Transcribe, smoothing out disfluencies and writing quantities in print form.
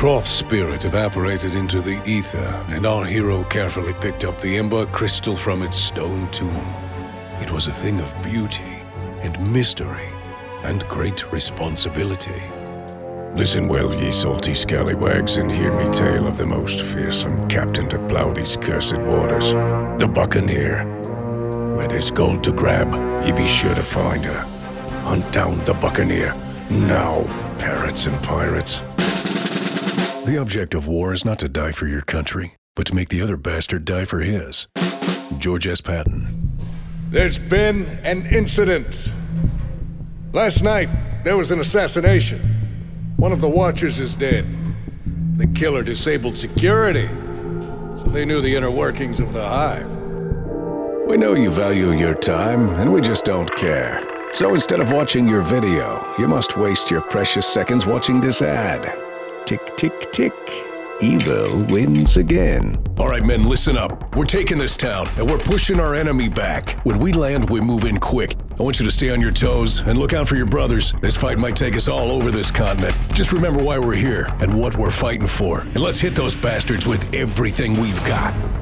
Kroth's spirit evaporated into the ether, and our hero carefully picked up the Ember crystal from its stone tomb. It was a thing of beauty and mystery and great responsibility. Listen well, ye salty scallywags, and hear me tale of the most fearsome captain to plow these cursed waters, the Buccaneer. Where there's gold to grab, ye be sure to find her. Hunt down the Buccaneer, now, parrots and pirates. The object of war is not to die for your country, but to make the other bastard die for his. George S. Patton. There's been an incident. Last night, there was an assassination. One of the Watchers is dead. The killer disabled security, so they knew the inner workings of the Hive. We know you value your time, and we just don't care. So instead of watching your video, you must waste your precious seconds watching this ad. Tick, tick, tick. Evil wins again. All right, men, listen up. We're taking this town, and we're pushing our enemy back. When we land, we move in quick. I want you to stay on your toes and look out for your brothers. This fight might take us all over this continent. Just remember why we're here and what we're fighting for. And let's hit those bastards with everything we've got.